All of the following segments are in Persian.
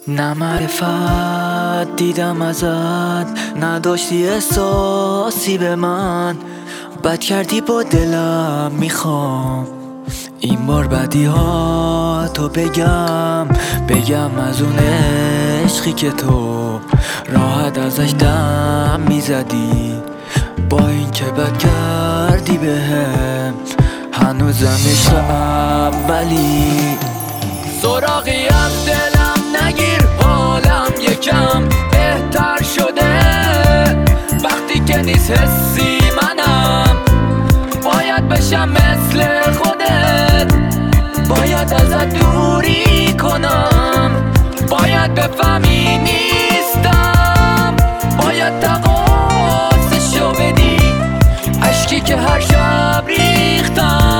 نه معرفت دیدم ازت، نداشتی احساسی به من. بد کردی با دلم، میخوام این بار بدی ها تو بگم از اون عشقی که تو راحت ازش دم میزدی. با این که بد کردی بهم، هنوزم عشق اولی. سراغی از دلم نگیر، حالم یکم بهتر شده. وقتی که نیست حسی منم، باید بشم مثل خودت. باید ازت دوری کنم، باید بفهمی نیستم. باید تقاصشو بدی، اشکی که هر شب ریختم.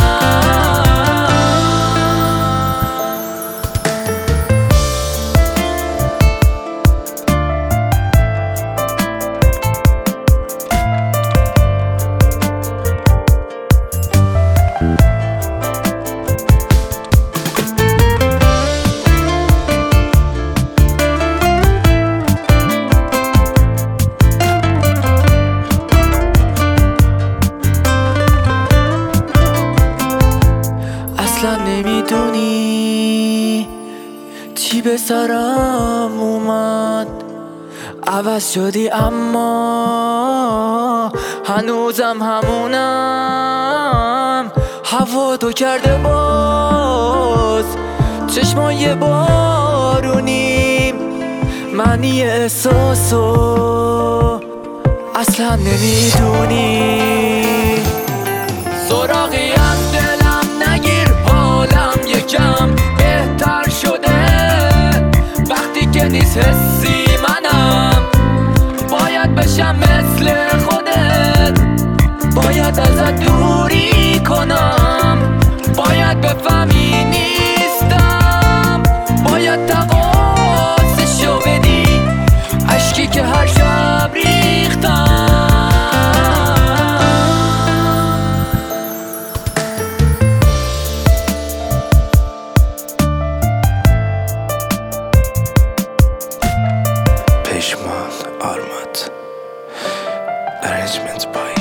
اصلا نمیدونی چی به سرم اومد. عوض شدی اما هنوزم همونم. هوا تو کرده باز، چشمای بارونیم. معنی احساسو اصلا نمیدونی. سراغی از دلم نگیر، حالم یکم بهتر شده. وقتی که نیست حسی منم، باید بشم مثل خودت. باید ازت دوری کنم، باید بفهمی نیستم. باید تقاصشو بدی، اشکی که هر شب ریختم. Pişman Armat Arrangement by